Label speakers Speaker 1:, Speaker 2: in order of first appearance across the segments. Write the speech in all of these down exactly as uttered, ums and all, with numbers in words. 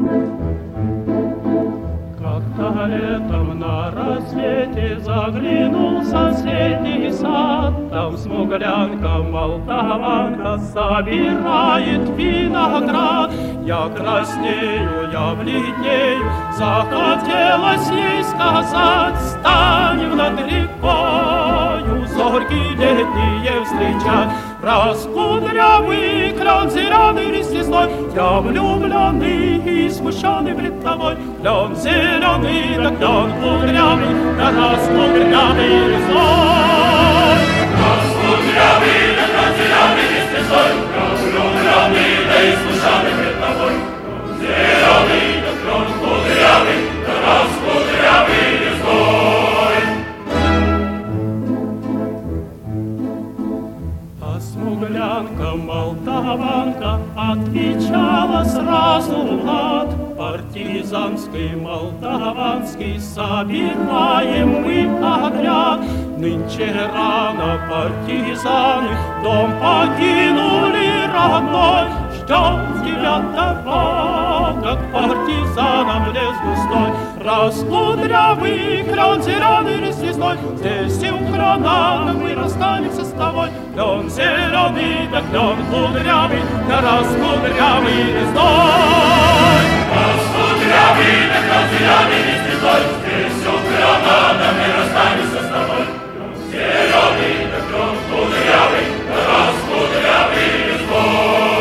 Speaker 1: Как-то летом на рассвете заглянул в соседний сад. Там смуглянка, молдаванка собирает виноград. Я краснею, я бледнею, захотелось ей сказать: стань над рекою, зорьки летние встречать. Раскудрявый кран зеленый листвой, я влюбленный и смущенный пред тобой. Клен зеленый, да клен кудрявый, да раскудрявый листвой. Раскудрявый, да клен зеленый листвой, я влюбленный, да и смущенный пред тобой. Клен зеленый, да клен кудрявый, да раскудрявый листвой. Смуглянка, молдаванка отвечала сразу лад. Партизанский, молдаванский собираем мы отряд. Нынче рано партизаны дом покинули родной. Ждем тебя дорога к партизанам лес густой. Раскудрявый клен зеленый листвой, здесь и у крана мы расстанемся с тобой. Клен зеленый, да клен кудрявый, да раскудрявый листой. Раскудрявый, да клен зеленый листвой, здесь у крана мы расстанемся с тобой. Клен зеленый, да клен кудрявый, да раскудрявый листой.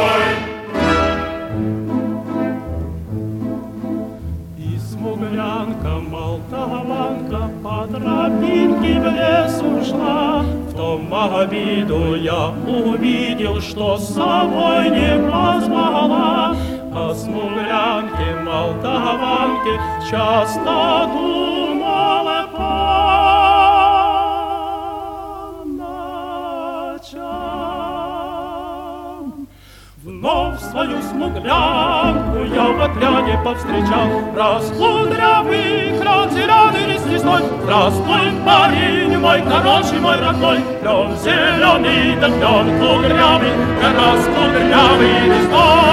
Speaker 1: Смуглянка, молдаванка по тропинке в лес ушла. В том обиду я увидел, что с собой не позвала. О смуглянке, молдаванке часто думала по ночам. Вновь свою смуглянку я в отряде повстречал. Раскудрявый клен зеленый листвой, здравствуй, парень мой хороший, мой родной. Клен зеленый, да клен кудрявый, да раскудрявый листой.